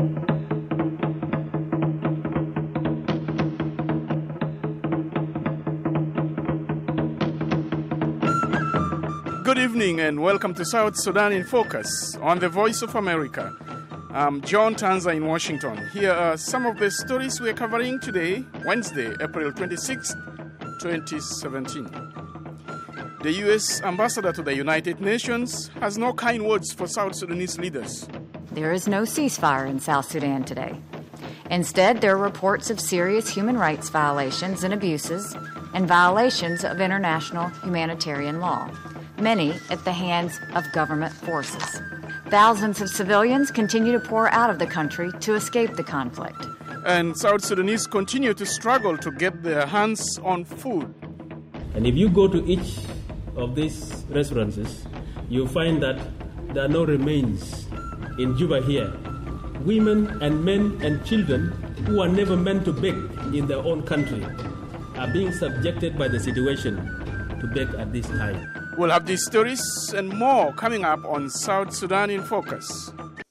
Good evening and welcome to South Sudan in Focus on the Voice of America. I'm John Tanza in Washington. Here are some of the stories we're covering today, Wednesday, April 26, 2017. The U.S. ambassador to the United Nations has no kind words for South Sudanese leaders. There is no ceasefire in South Sudan today. Instead, there are reports of serious human rights violations and abuses and violations of international humanitarian law, many at the hands of government forces. Thousands of civilians continue to pour out of the country to escape the conflict. And South Sudanese continue to struggle to get their hands on food. And if you go to each of these restaurants, you'll find that there are no remains in Juba here. Women and men and children who are never meant to beg in their own country are being subjected by the situation to beg at this time. We'll have these stories and more coming up on South Sudan in Focus.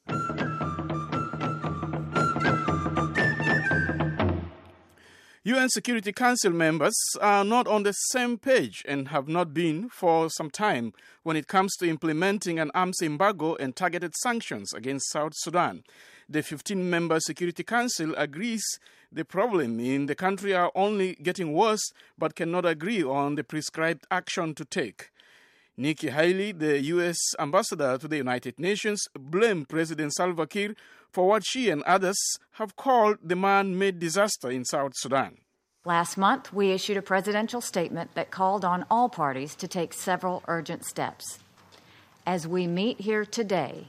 UN Security Council members are not on the same page and have not been for some time when it comes to implementing an arms embargo and targeted sanctions against South Sudan. The 15-member Security Council agrees the problem in the country are only getting worse but cannot agree on the prescribed action to take. Nikki Haley, the U.S. ambassador to the United Nations, blamed President Salva Kiir for what she and others have called the man-made disaster in South Sudan. Last month, we issued a presidential statement that called on all parties to take several urgent steps. As we meet here today,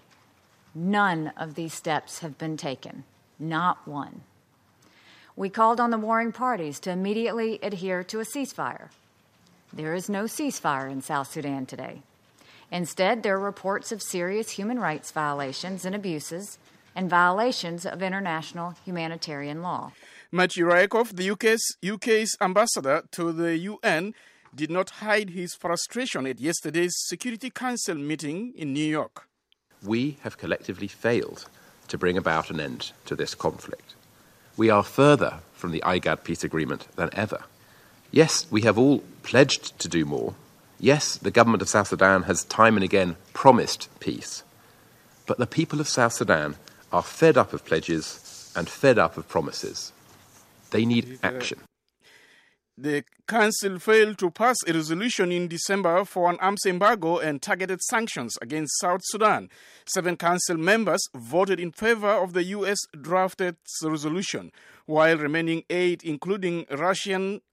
none of these steps have been taken, not one. We called on the warring parties to immediately adhere to a ceasefire. There is no ceasefire in South Sudan today. Instead, there are reports of serious human rights violations and abuses and violations of international humanitarian law. Matthew Rycroft, the UK's ambassador to the UN, did not hide his frustration at yesterday's Security Council meeting in New York. We have collectively failed to bring about an end to this conflict. We are further from the IGAD peace agreement than ever. Yes, we have all pledged to do more. Yes, the government of South Sudan has time and again promised peace. But the people of South Sudan are fed up of pledges and fed up of promises. They need action. The Council failed to pass a resolution in December for an arms embargo and targeted sanctions against South Sudan. 7 Council members voted in favor of the U.S. drafted resolution, while remaining 8, including Russia,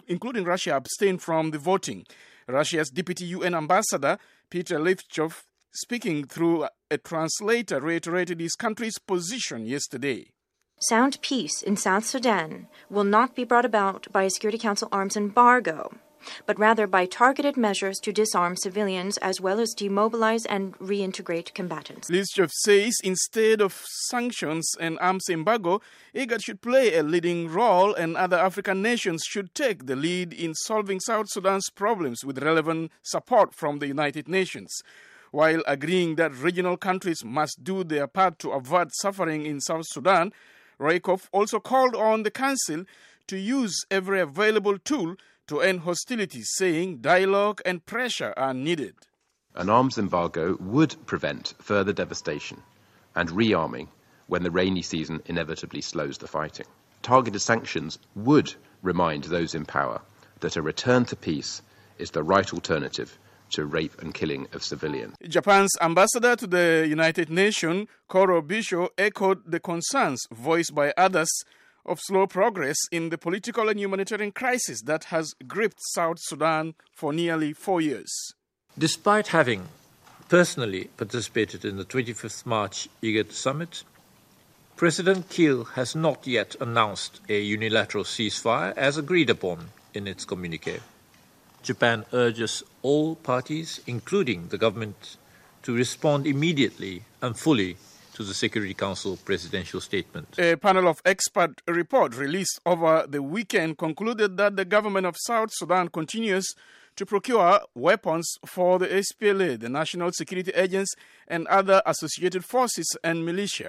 abstained from the voting. Russia's Deputy UN Ambassador, Peter Lifchov, speaking through a translator, reiterated his country's position yesterday. Sound peace in South Sudan will not be brought about by a Security Council arms embargo, but rather by targeted measures to disarm civilians as well as demobilize and reintegrate combatants. Lifchov says instead of sanctions and arms embargo, IGAD should play a leading role and other African nations should take the lead in solving South Sudan's problems with relevant support from the United Nations. While agreeing that regional countries must do their part to avert suffering in South Sudan, Rycroft also called on the Council to use every available tool to end hostilities, saying dialogue and pressure are needed. An arms embargo would prevent further devastation and rearming when the rainy season inevitably slows the fighting. Targeted sanctions would remind those in power that a return to peace is the right alternative to rape and killing of civilians. Japan's ambassador to the United Nations, Koro Bisho, echoed the concerns voiced by others of slow progress in the political and humanitarian crisis that has gripped South Sudan for nearly 4 years. Despite having personally participated in the 25th March IGAD summit, President Kiir has not yet announced a unilateral ceasefire as agreed upon in its communique. Japan urges all parties, including the government, to respond immediately and fully to the Security Council presidential statement. A panel of expert report released over the weekend concluded that the government of South Sudan continues to procure weapons for the SPLA, the National Security Agency, and other associated forces and militia.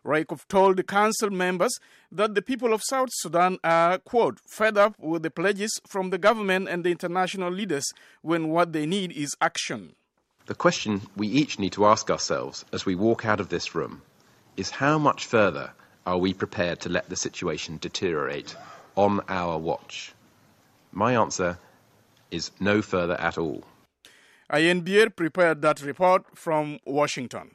Raikov told the council members that the people of South Sudan are, quote, fed up with the pledges from the government and the international leaders when what they need is action. The question we each need to ask ourselves as we walk out of this room is how much further are we prepared to let the situation deteriorate on our watch? My answer is no further at all. Ian Bier prepared that report from Washington.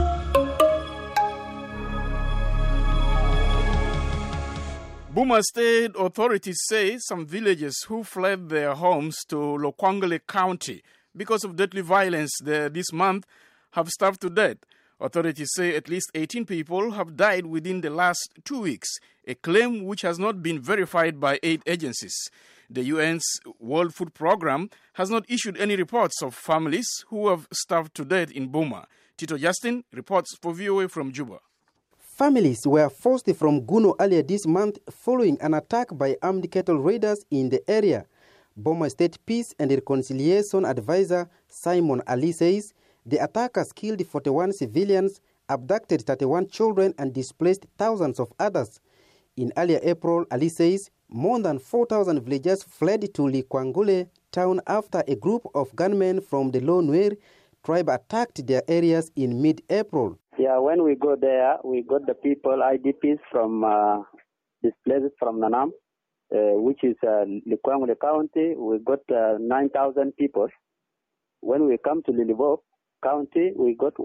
Boma State authorities say some villagers who fled their homes to Lokwangale County because of deadly violence there this month have starved to death. Authorities say at least 18 people have died within the last 2 weeks, a claim which has not been verified by aid agencies. The UN's World Food Programme has not issued any reports of families who have starved to death in Boma. Tito Justin reports for VOA from Juba. Families were forced from Guno earlier this month following an attack by armed cattle raiders in the area. Boma State Peace and Reconciliation Advisor Simon Ali says the attackers killed 41 civilians, abducted 31 children and displaced thousands of others. In early April, Ali says more than 4,000 villagers fled to Likwangule town after a group of gunmen from the Low Nuer tribe attacked their areas in mid-April. Yeah, when we go there, we got the people, IDPs from displaced from Nanam, which is Likwangule County. We got 9,000 people. When we come to Lilibop County, we got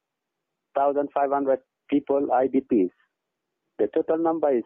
1,500 people, IDPs. The total number is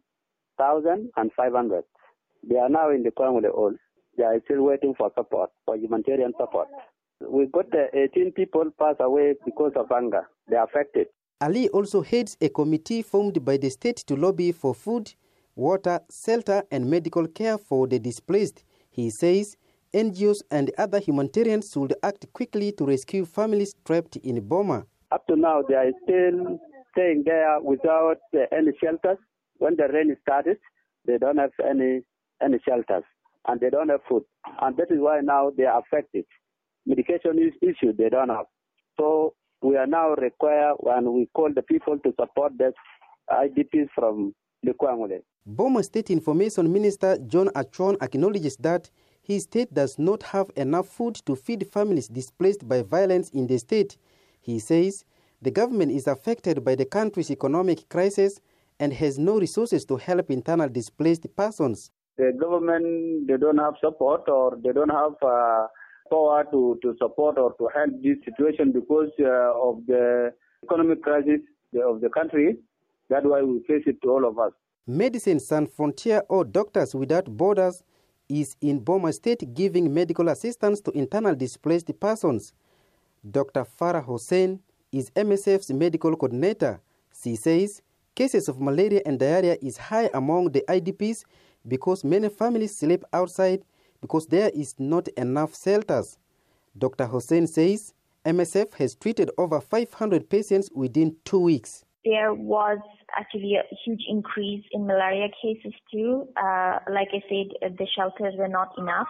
10,500. They are now in Likwangule all. They are still waiting for support, for humanitarian support. We got 18 people pass away because of anger. They are affected. Ali also heads a committee formed by the state to lobby for food, water, shelter, and medical care for the displaced. He says NGOs and other humanitarians should act quickly to rescue families trapped in Boma. Up to now, they are still staying there without any shelters. When the rain started, they don't have any shelters, and they don't have food. And that is why now they are affected. Medication is issued, they don't have. So we are now required, and we call the people to support the IDPs from Likwangule. Boma State Information Minister John Achon acknowledges that his state does not have enough food to feed families displaced by violence in the state. He says the government is affected by the country's economic crisis and has no resources to help internal displaced persons. The government, they don't have support, or they don't have power to support or to help this situation because of the economic crisis of the country. That's why we face it to all of us. Medicines Sans Frontier, or Doctors Without Borders, is in Boma State giving medical assistance to internal displaced persons. Dr. Farah Hossein is MSF's medical coordinator. She says cases of malaria and diarrhea is high among the IDPs because many families sleep outside because there is not enough shelters. Dr. Hossein says MSF has treated over 500 patients within 2 weeks. There was actually a huge increase in malaria cases too. Like I said, the shelters were not enough.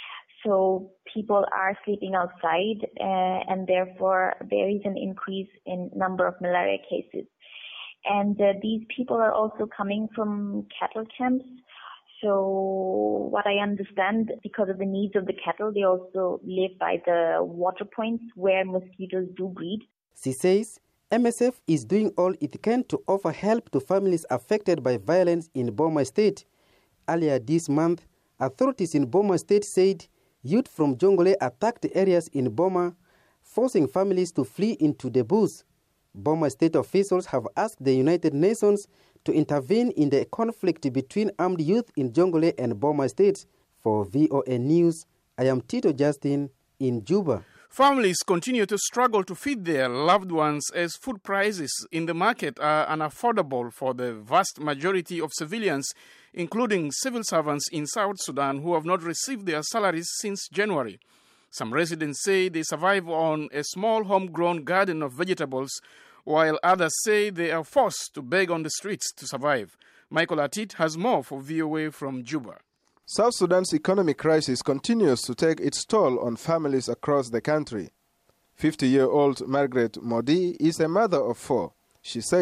So people are sleeping outside and therefore there is an increase in number of malaria cases. And these people are also coming from cattle camps. So what I understand, because of the needs of the cattle, they also live by the water points where mosquitoes do breed. She says MSF is doing all it can to offer help to families affected by violence in Boma State. Earlier this month, authorities in Boma State said youth from Jongole attacked areas in Boma, forcing families to flee into the bush. Boma State officials have asked the United Nations to intervene in the conflict between armed youth in Jongole and Boma State. For VOA News, I am Tito Justin in Juba. Families continue to struggle to feed their loved ones as food prices in the market are unaffordable for the vast majority of civilians, including civil servants in South Sudan who have not received their salaries since January. Some residents say they survive on a small homegrown garden of vegetables, while others say they are forced to beg on the streets to survive. Michael Atit has more for VOA from Juba. South Sudan's economic crisis continues to take its toll on families across the country. 50-year-old Margaret Modi is a mother of 4. She says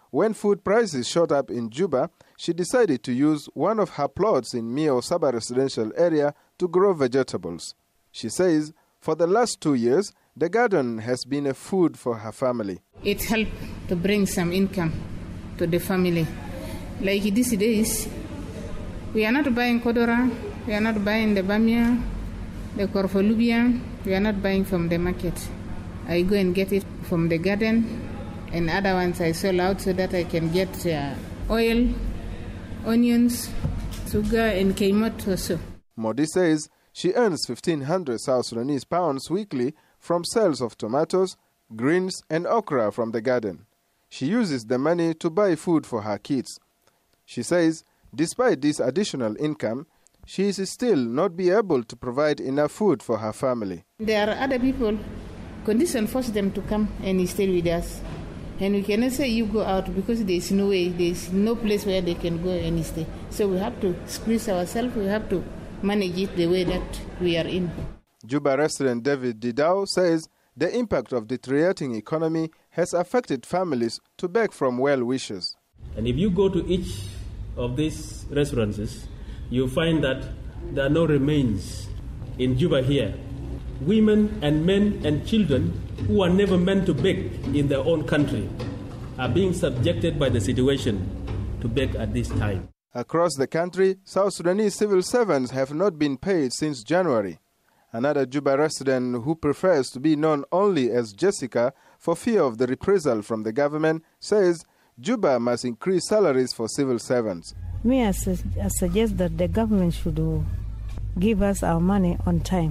when food prices shot up in Juba, she decided to use one of her plots in Mio Saba residential area to grow vegetables. She says for the last 2 years, the garden has been a food for her family. It helped to bring some income to the family. Like these days, we are not buying kodora, we are not buying the bamia, the korfolubia, we are not buying from the market. I go and get it from the garden, and other ones I sell out so that I can get oil, onions, sugar, and kaimot also. Modi says she earns 1,500 South Sudanese pounds weekly from sales of tomatoes, greens, and okra from the garden. She uses the money to buy food for her kids. She says, despite this additional income, she is still not be able to provide enough food for her family. There are other people, condition force them to come and stay with us. And we cannot say you go out because there is no way, there is no place where they can go and stay. So we have to squeeze ourselves, we have to manage it the way that we are in. Juba resident David Didao says the impact of deteriorating economy has affected families to beg from well-wishers. And if you go to each of these restaurants, you'll find that there are no remains in Juba here. Women and men and children who are never meant to beg in their own country are being subjected by the situation to beg at this time. Across the country, South Sudanese civil servants have not been paid since January. Another Juba resident who prefers to be known only as Jessica for fear of the reprisal from the government says Juba must increase salaries for civil servants. I suggest that the government should give us our money on time.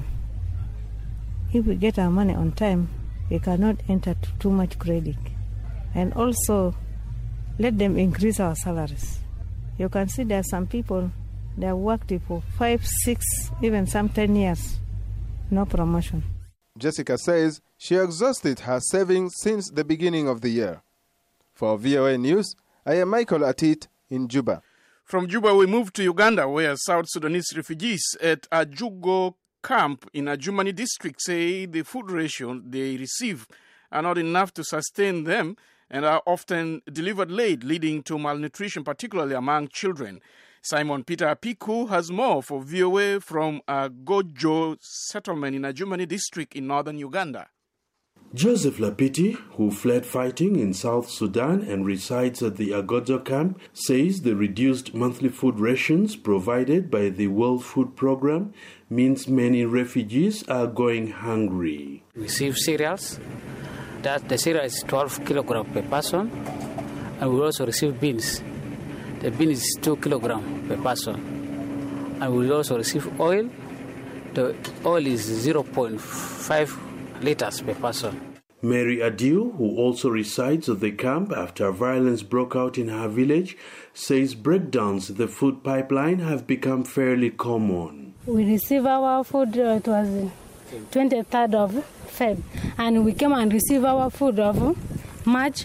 If we get our money on time, we cannot enter too much credit. And also, let them increase our salaries. You can see there are some people that worked for 5, 6, even some 10 years. No promotion. Jessica says she exhausted her savings since the beginning of the year. For VOA News, I am Michael Atit in Juba. From Juba, we move to Uganda, where South Sudanese refugees at a Jugo camp in a Jumani district say the food ration they receive are not enough to sustain them and are often delivered late, leading to malnutrition, particularly among children. Simon Peter Apiku has more for VOA from a Gojo settlement in a Jumani district in northern Uganda. Joseph Lapiti, who fled fighting in South Sudan and resides at the Agojo camp, says the reduced monthly food rations provided by the World Food Programme means many refugees are going hungry. We receive cereals. That the cereal is 12 kilograms per person, and we also receive beans. The bean is 2 kilograms per person, and we also receive oil. The oil is 0.5 liters per person. Mary Adiu, who also resides at the camp after violence broke out in her village, says breakdowns in the food pipeline have become fairly common. We receive our food, it was 23rd of Feb, and we came and receive our food of March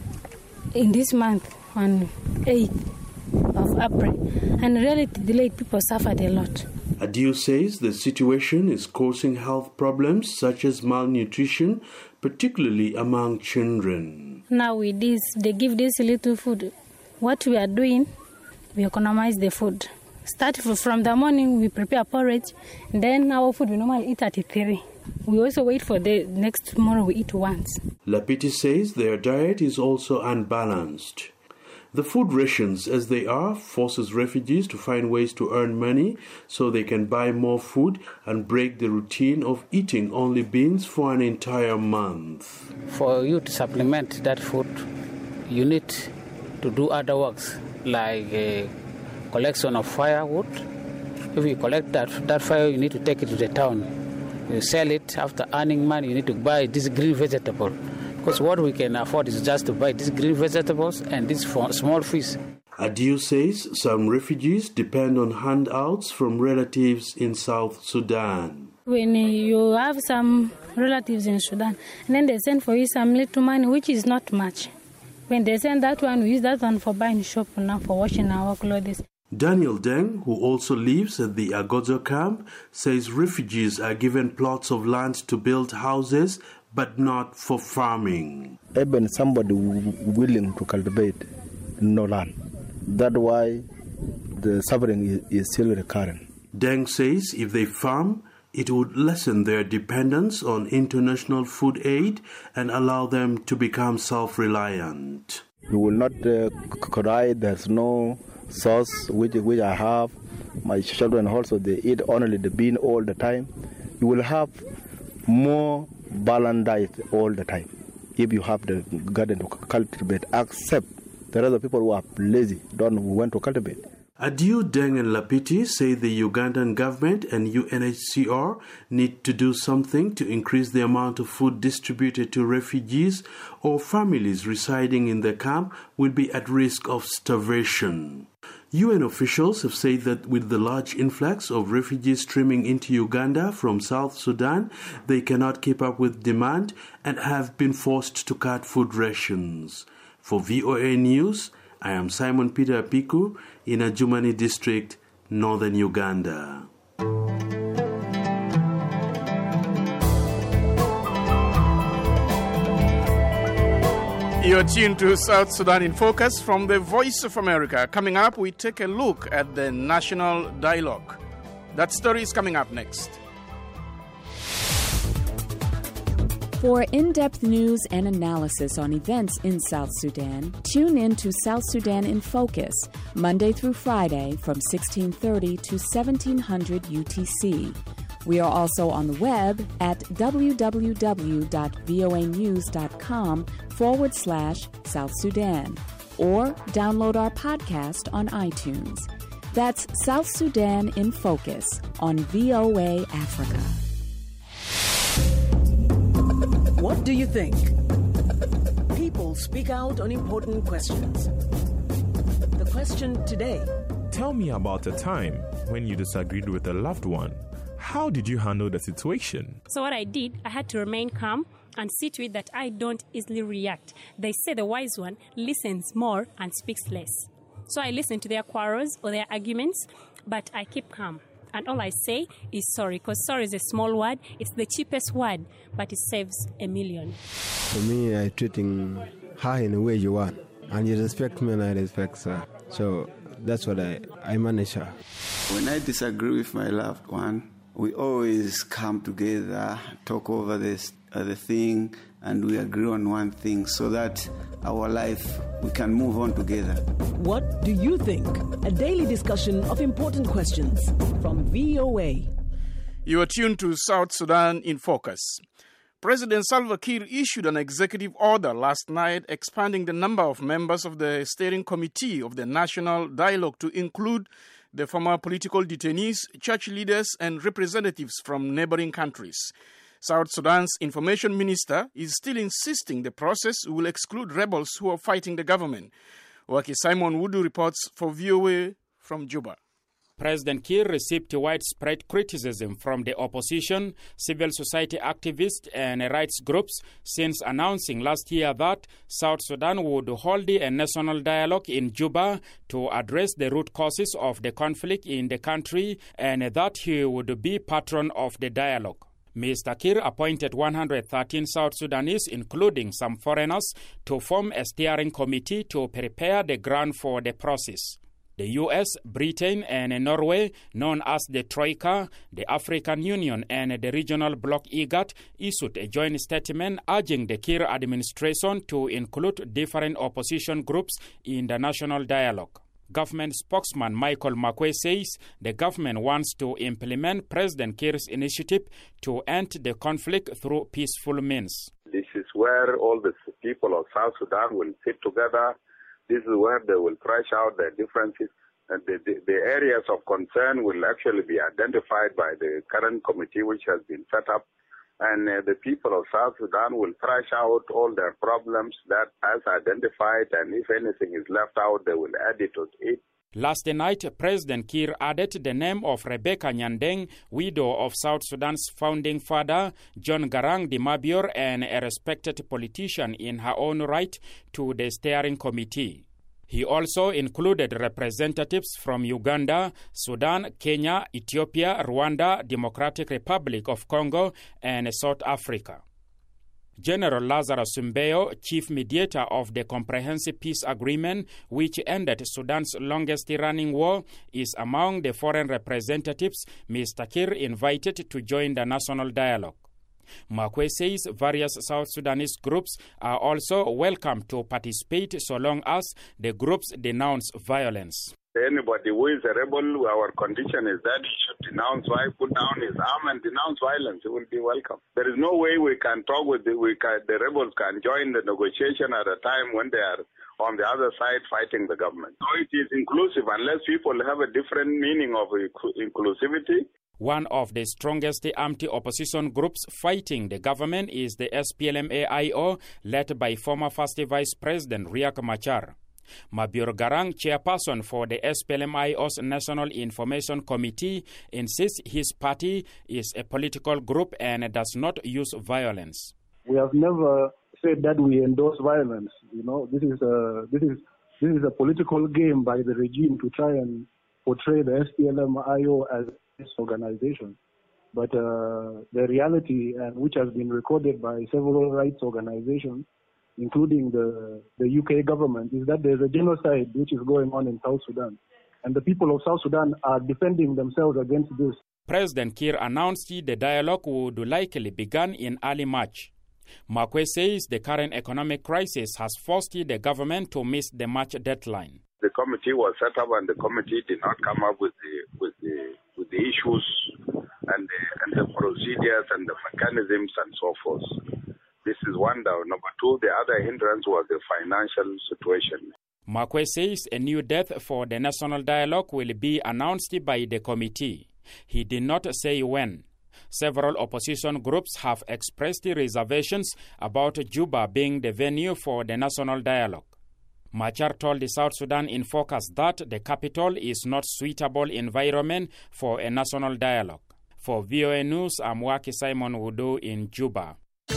in this month on 8th of April, and really delayed people suffered a lot. Adiu says the situation is causing health problems such as malnutrition, particularly among children. Now with this, they give this little food. What we are doing, we economize the food. Start from the morning, we prepare porridge, then our food we normally eat at 3. We also wait for the next tomorrow we eat once. Lapiti says their diet is also unbalanced. The food rations as they are forces refugees to find ways to earn money so they can buy more food and break the routine of eating only beans for an entire month. For you to supplement that food, you need to do other works like a collection of firewood. If you collect that fire, you need to take it to the town. You sell it. After earning money, you need to buy this green vegetable. Because what we can afford is just to buy these green vegetables and these small fish. Adiu says some refugees depend on handouts from relatives in South Sudan. When you have some relatives in Sudan, and then they send for you some little money, which is not much. When they send that one, we use that one for buying shop now, for washing our clothes. Daniel Deng, who also lives at the Agozo camp, says refugees are given plots of land to build houses but not for farming. Even somebody willing to cultivate no land. That's why the suffering is still recurrent. Deng says if they farm, it would lessen their dependence on international food aid and allow them to become self-reliant. You will not cry, there's no sauce which I have. My children also, they eat only the bean all the time. You will have more balanced diet all the time if you have the garden to cultivate, except there are other people who are lazy, don't want to cultivate. Adieu Deng and Lapiti say the Ugandan government and UNHCR need to do something to increase the amount of food distributed to refugees, or families residing in the camp will be at risk of starvation. UN officials have said that with the large influx of refugees streaming into Uganda from South Sudan, they cannot keep up with demand and have been forced to cut food rations. For VOA News, I am Simon Peter Apiku in Adjumani district, northern Uganda. You're tuned to South Sudan in Focus from the Voice of America. Coming up, we take a look at the national dialogue. That story is coming up next. For in-depth news and analysis on events in South Sudan, tune in to South Sudan in Focus, Monday through Friday from 1630 to 1700 UTC. We are also on the web at www.voanews.com/South Sudan, or download our podcast on iTunes. That's South Sudan in Focus on VOA Africa. What do you think? People speak out on important questions. The question today. Tell me about a time when you disagreed with a loved one. How did you handle the situation? So what I did, I had to remain calm and see to it that I don't easily react. They say the wise one listens more and speaks less. So I listen to their quarrels or their arguments, but I keep calm. And all I say is sorry, because sorry is a small word. It's the cheapest word, but it saves a million. For me, I treating her in a way you want. And you respect me and I respect her. So that's what I manage her. When I disagree with my loved one, we always come together, talk over the thing, and we agree on one thing so that our life, we can move on together. What do you think? A daily discussion of important questions from VOA. You are tuned to South Sudan in Focus. President Salva Kiir issued an executive order last night expanding the number of members of the steering committee of the National Dialogue to include the former political detainees, church leaders, and representatives from neighboring countries. South Sudan's information minister is still insisting the process will exclude rebels who are fighting the government. Waki Simon Wudu reports for VOA from Juba. President Kiir received widespread criticism from the opposition, civil society activists, and rights groups since announcing last year that South Sudan would hold a national dialogue in Juba to address the root causes of the conflict in the country, and that he would be patron of the dialogue. Mr. Kiir appointed 113 South Sudanese, including some foreigners, to form a steering committee to prepare the ground for the process. The US, Britain, and Norway, known as the Troika, the African Union, and the regional bloc IGAD, issued a joint statement urging the Kiir administration to include different opposition groups in the national dialogue. Government spokesman Michael Makwe says the government wants to implement President Kiir's initiative to end the conflict through peaceful means. This is where all the people of South Sudan will sit together. This is where they will thrash out their differences. And the areas of concern will actually be identified by the current committee which has been set up. And the people of South Sudan will thrash out all their problems that as identified, and if anything is left out, they will add it to it. Last night, President Kiir added the name of Rebecca Nyandeng, widow of South Sudan's founding father, John Garang de Mabior, and a respected politician in her own right, to the steering committee. He also included representatives from Uganda, Sudan, Kenya, Ethiopia, Rwanda, Democratic Republic of Congo, and South Africa. General Lazarus Simbeo, chief mediator of the Comprehensive Peace Agreement, which ended Sudan's longest-running war, is among the foreign representatives Mr. Kiir invited to join the national dialogue. Makwe says various South Sudanese groups are also welcome to participate so long as the groups denounce violence. Anybody who is a rebel, our condition is that he should denounce, put down his arm and denounce violence. He will be welcome. There is no way we can talk with the rebels can join the negotiation at a time when they are on the other side fighting the government. So it is inclusive unless people have a different meaning of inclusivity. One of the strongest anti-opposition groups fighting the government is the SPLM-AIO, led by former First Vice President Riek Machar. Mabior Garang, chairperson for the SPLM-AIO's National Information Committee, insists his party is a political group and does not use violence. We have never said that we endorse violence. You know, this is a political game by the regime to try and portray the SPLM-AIO as this organization. But the reality, and which has been recorded by several rights organizations, including the UK government, is that there's a genocide which is going on in South Sudan. And the people of South Sudan are defending themselves against this. President Kiir announced the dialogue would likely begin in early March. Makwe says the current economic crisis has forced the government to miss the March deadline. The committee was set up and the committee did not come up with the issues and the procedures and the mechanisms and so forth. This is one down. Number two, the other hindrance was the financial situation. Makwe says a new date for the national dialogue will be announced by the committee. He did not say when. Several opposition groups have expressed reservations about Juba being the venue for the national dialogue. Machar told the South Sudan in Focus that the capital is not suitable environment for a national dialogue. For VOA News, I'm Waki Simon Wudu in Juba.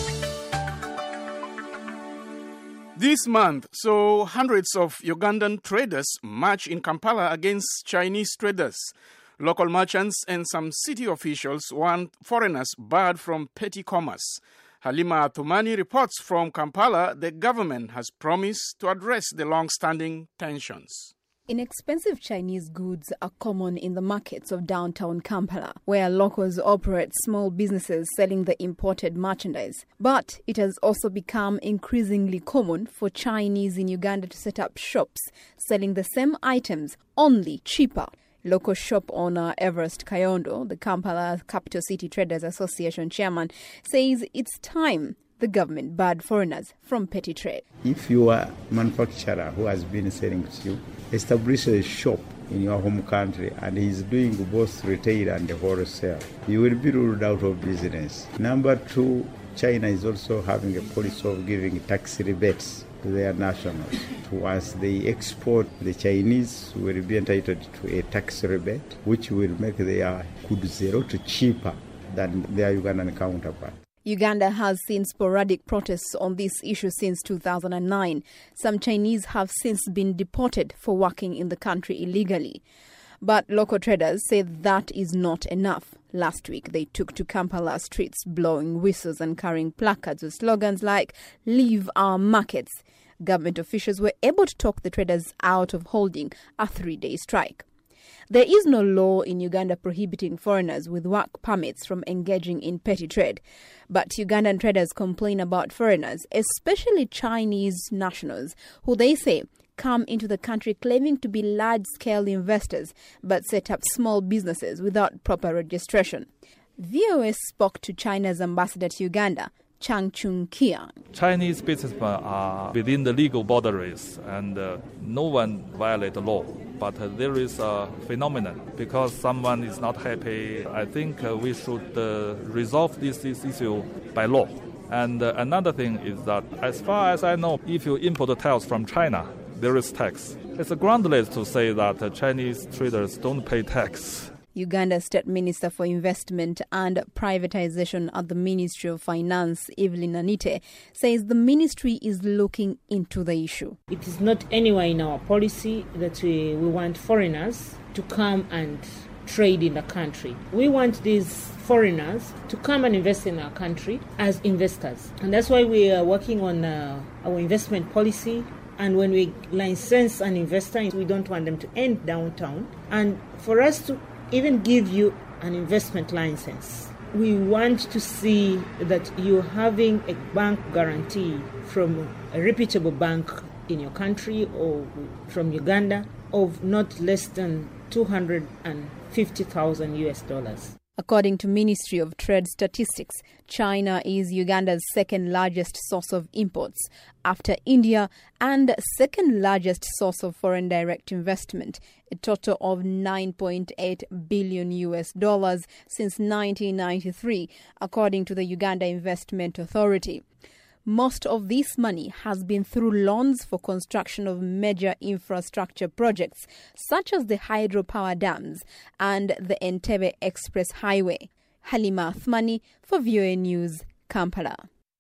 This month, so hundreds of Ugandan traders march in Kampala against Chinese traders. Local merchants and some city officials want foreigners barred from petty commerce. Halima Athumani reports from Kampala the government has promised to address the long-standing tensions. Inexpensive Chinese goods are common in the markets of downtown Kampala, where locals operate small businesses selling the imported merchandise. But it has also become increasingly common for Chinese in Uganda to set up shops selling the same items, only cheaper. Local shop owner Everest Kayondo, the Kampala Capital City Traders Association chairman, says it's time the government barred foreigners from petty trade. If you are a manufacturer who has been selling to you, establish a shop in your home country and is doing both retail and wholesale, you will be ruled out of business. Number two, China is also having a policy of giving tax rebates to their nationals. Once they export, the Chinese will be entitled to a tax rebate, which will make their goods a lot cheaper than their Ugandan counterpart. Uganda has seen sporadic protests on this issue since 2009. Some Chinese have since been deported for working in the country illegally. But local traders say that is not enough. Last week, they took to Kampala streets blowing whistles and carrying placards with slogans like, "Leave our markets." Government officials were able to talk the traders out of holding a 3-day strike. There is no law in Uganda prohibiting foreigners with work permits from engaging in petty trade. But Ugandan traders complain about foreigners, especially Chinese nationals, who they say come into the country claiming to be large-scale investors but set up small businesses without proper registration. VOA spoke to China's ambassador to Uganda, Chang Chung Kiang. Chinese businessmen are within the legal boundaries and no one violates the law. But there is a phenomenon because someone is not happy. I think we should resolve this issue by law. And another thing is that as far as I know, if you import tiles from China, there is tax. It's groundless to say that Chinese traders don't pay tax. Uganda's State Minister for Investment and Privatization at the Ministry of Finance, Evelyn Anite, says the ministry is looking into the issue. It is not anywhere in our policy that we want foreigners to come and trade in the country. We want these foreigners to come and invest in our country as investors. And that's why we are working on our investment policy. And when we license an investor, we don't want them to end downtown. And for us to even give you an investment license, we want to see that you're having a bank guarantee from a reputable bank in your country or from Uganda of not less than $250,000. According to Ministry of Trade statistics, China is Uganda's second largest source of imports after India and second largest source of foreign direct investment, a total of $9.8 billion since 1993, according to the Uganda Investment Authority. Most of this money has been through loans for construction of major infrastructure projects, such as the hydropower dams and the Entebbe Express Highway. Halima Athmani for VOA News, Kampala.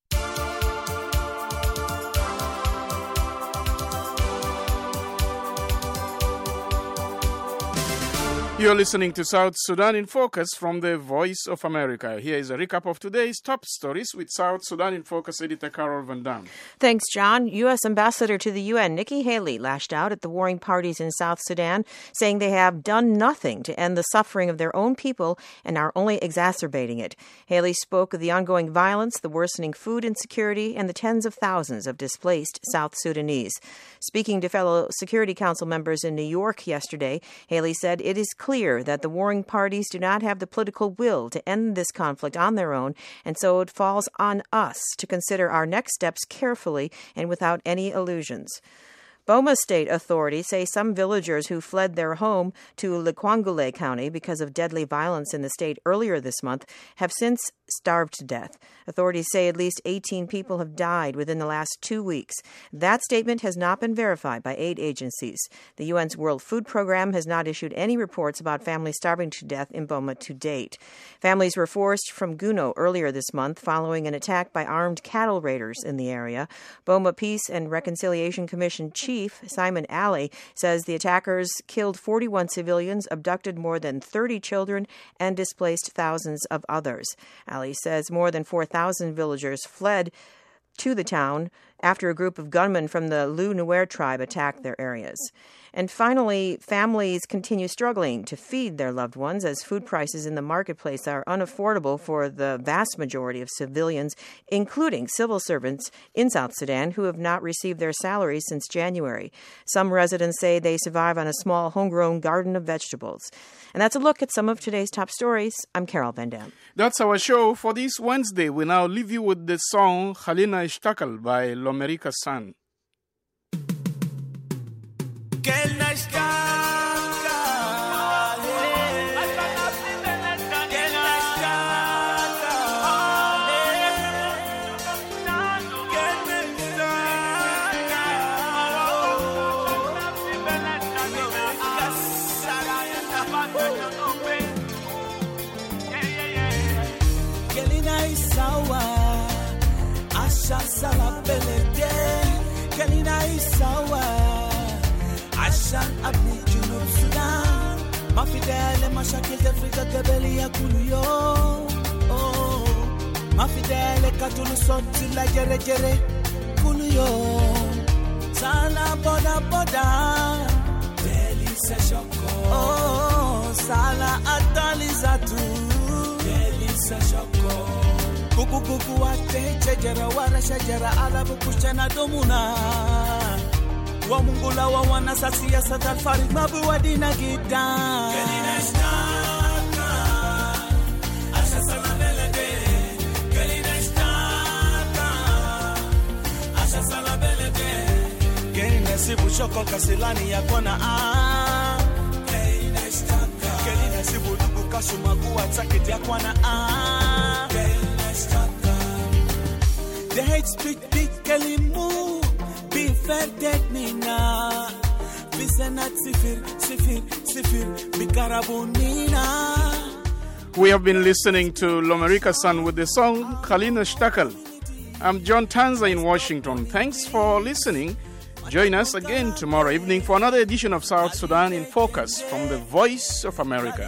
You're listening to South Sudan in Focus from the Voice of America. Here is a recap of today's top stories with South Sudan in Focus editor Carol Van Dam. Thanks, John. U.S. Ambassador to the UN Nikki Haley lashed out at the warring parties in South Sudan, saying they have done nothing to end the suffering of their own people and are only exacerbating it. Haley spoke of the ongoing violence, the worsening food insecurity, and the tens of thousands of displaced South Sudanese. Speaking to fellow Security Council members in New York yesterday, Haley said it is clear that the warring parties do not have the political will to end this conflict on their own, and so it falls on us to consider our next steps carefully and without any illusions. Boma State authorities say some villagers who fled their home to Likwangule County because of deadly violence in the state earlier this month have since starved to death. Authorities say at least 18 people have died within the last 2 weeks. That statement has not been verified by aid agencies. The UN's World Food Program has not issued any reports about families starving to death in Boma to date. Families were forced from Guno earlier this month following an attack by armed cattle raiders in the area. Boma Peace and Reconciliation Commission Chief Simon Alley says the attackers killed 41 civilians, abducted more than 30 children, and displaced thousands of others. Alley says more than 4,000 villagers fled to the town after a group of gunmen from the Lu Nuer tribe attacked their areas. And finally, families continue struggling to feed their loved ones as food prices in the marketplace are unaffordable for the vast majority of civilians, including civil servants in South Sudan who have not received their salaries since January. Some residents say they survive on a small homegrown garden of vegetables. And that's a look at some of today's top stories. I'm Carol Van Dam. That's our show for this Wednesday. We now leave you with the song Khalina Ishtakal by Lomerika San. عشان أبني جنوب السودان ما في داعي لمشاكل تفرقة قبلية كل يوم ما في داعي لقتل صوت لا جري جري كل يوم سالا بودا بودا دليسا شوكو سالا أدالي زاتو دليسا شوكو كوكو كوكو واتي شجرة ورا شجرة على بكوشنا دومونا ومنقولا وانا سياسة الفارق ما بودينا جدا كلنا اشتاقا عشان سلام بلدي كلنا اشتاقا عشان سلام بلدي كلنا سيبو شوكو كسلاني يكونا كلنا اشتاقا كلنا سيبو دوكو كاسو مقوة تساكت يكونا كلنا اشتاقا The hate speech big كلمو We have been listening to Lomerika San with the song Khalina Ishtakal. I'm John Tanza in Washington. Thanks for listening. Join us again tomorrow evening for another edition of South Sudan in Focus from the Voice of America.